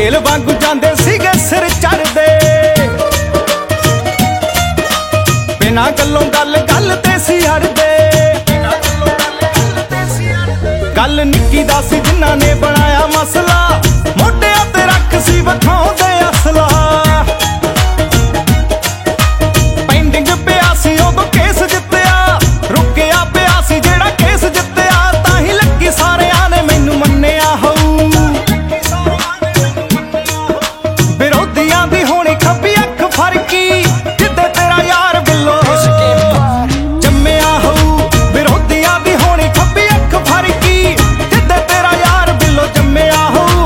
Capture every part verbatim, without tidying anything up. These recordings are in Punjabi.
ਰੇਲ ਵਾਂਗੂ ਜਾਂਦੇ ਸੀਗੇ ਸਿਰ ਚੜਦੇ, ਬਿਨਾਂ ਗੱਲੋਂ ਗੱਲ ਗੱਲ ਤੇ ਸੀ ਅੜਦੇ। ਗੱਲ ਨਿੱਕੀ ਦਾ ਸੀ ਜਿਨ੍ਹਾਂ ਨੇ ਬਣਾਇਆ ਮਸਲਾ, ਮੋਢਿਆਂ ਤੇ ਰੱਖ ਸੀ ਵਿਖਾਉਂਦੇ ਅਸਲਾ। ਪੈਂਡਿੰਗ ਪਿਆ ਸੀ ਉਦੋਂ ਕੇਸ ਜਿੱਤਿਆ, ਰੁਕਿਆ ਪਿਆ ਸੀ ਜਿਹੜਾ ਕੇਸ ਜਿੱਤਿਆ। ਤਾਂ ਹੀ ਲੱਗੀ ਸਾਰਿਆਂ ਨੇ ਮੈਨੂੰ ਮੰਨਿਆ ਹੋਊ, ਵਿਰੋਧੀਆਂ ਦੀ ਹੋਣੀ ਖੱਬੀ ਅੱਖ ਫਰਕੀ, ਜਿੱਦੇ ਤੇਰਾ ਯਾਰ ਬਿੱਲੋ ਜੰਮਿਆ ਹੋਊ। ਵਿਰੋਧੀਆਂ ਦੀ ਹੋਣੀ ਖੱਬੀ ਅੱਖ ਫਰਕੀ, ਜਿੱਦੇ ਤੇਰਾ ਯਾਰ ਬਿੱਲੋ ਜੰਮਿਆ ਹੋਊ।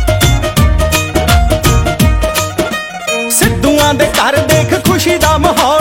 ਸਿੱਧੂਆਂ ਦੇ ਘਰ ਦੇਖ ਖੁਸ਼ੀ ਦਾ ਮਾਹੌਲ,